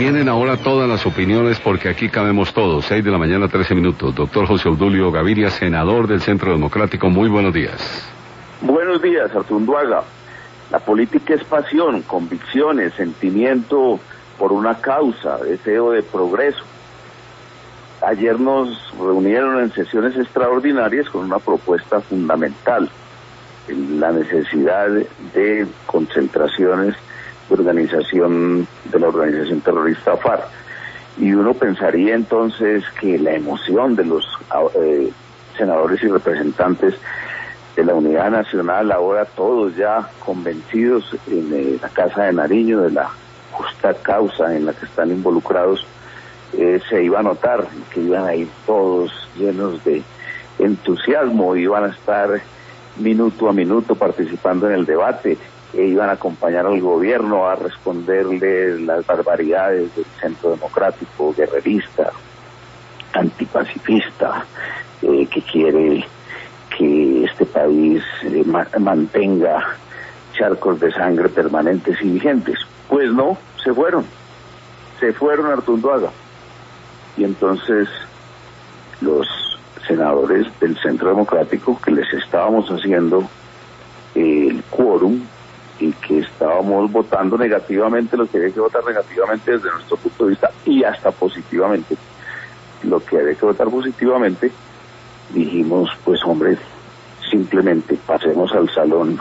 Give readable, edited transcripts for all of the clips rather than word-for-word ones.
Vienen ahora todas las opiniones porque aquí cabemos todos. 6 de la mañana, 13 minutos. Doctor José Obdulio Gaviria, senador del Centro Democrático. Muy buenos días. Buenos días, Artunduaga. La política es pasión, convicciones, sentimiento por una causa, deseo de progreso. Ayer nos reunieron en sesiones extraordinarias con una propuesta fundamental, la necesidad de concentraciones de la organización terrorista FARC. Y uno pensaría entonces que la emoción de los senadores y representantes de la Unidad Nacional, ahora todos ya convencidos en la Casa de Nariño de la justa causa en la que están involucrados, se iba a notar que iban a ir todos llenos de entusiasmo, iban a estar minuto a minuto participando en el debate, e iban a acompañar al gobierno a responderle las barbaridades del Centro Democrático, guerrerista, antipacifista, que quiere que este país mantenga charcos de sangre permanentes y vigentes. Pues no, se fueron a Artunduaga. Y entonces los senadores del Centro Democrático, que les estábamos haciendo el quórum y que estábamos votando negativamente lo que había que votar negativamente desde nuestro punto de vista y hasta positivamente lo que había que votar positivamente, dijimos, pues hombre, simplemente pasemos al salón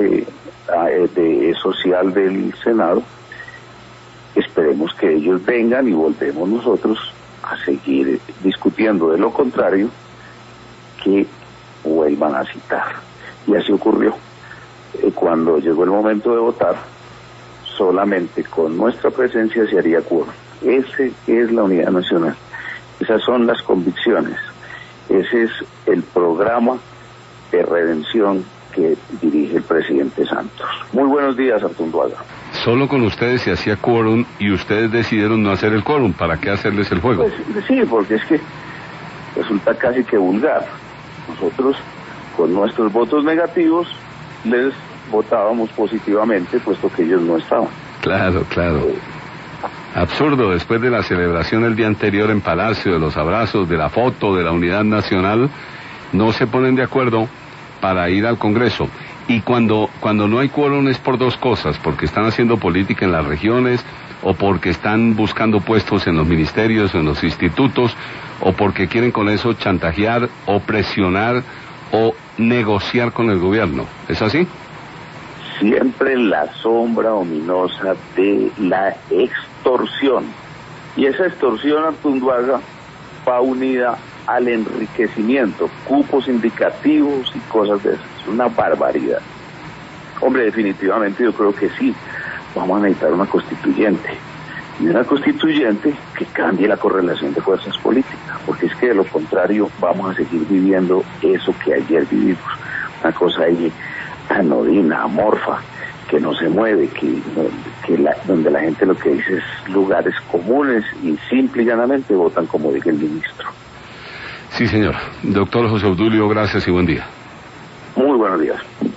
social del Senado, esperemos que ellos vengan y volvemos nosotros a seguir discutiendo. De lo contrario, que vuelvan a citar. Y así ocurrió. Cuando llegó el momento de votar, solamente con nuestra presencia se haría quórum. Ese es la unidad nacional. Esas son las convicciones. Ese es el programa de redención que dirige el presidente Santos. Muy buenos días, Artunduaga. Solo con ustedes se hacía quórum y ustedes decidieron no hacer el quórum. ¿Para qué hacerles el juego? Pues, sí, porque es que resulta casi que vulgar. Nosotros, con nuestros votos negativos, les votábamos positivamente, puesto que ellos no estaban. Claro. Absurdo, después de la celebración el día anterior en Palacio, de los abrazos, de la foto, de la unidad nacional, no se ponen de acuerdo para ir al Congreso. Y cuando no hay quórum es por dos cosas, porque están haciendo política en las regiones, o porque están buscando puestos en los ministerios o en los institutos, o porque quieren con eso chantajear o presionar o negociar con el gobierno. ¿Es así? Siempre en la sombra ominosa de la extorsión. Y esa extorsión, Artunduaga, va unida al enriquecimiento, cupos indicativos y cosas de esas. Es una barbaridad. Hombre, definitivamente yo creo que sí, vamos a necesitar una constituyente. Y una constituyente que cambie la correlación de fuerzas políticas, porque es que de lo contrario vamos a seguir viviendo eso que ayer vivimos. Una cosa ahí anodina, amorfa, que no se mueve, donde la gente lo que dice es lugares comunes y simple y llanamente votan como dice el ministro. Sí, señor. Doctor José Obdulio, gracias y buen día. Muy buenos días.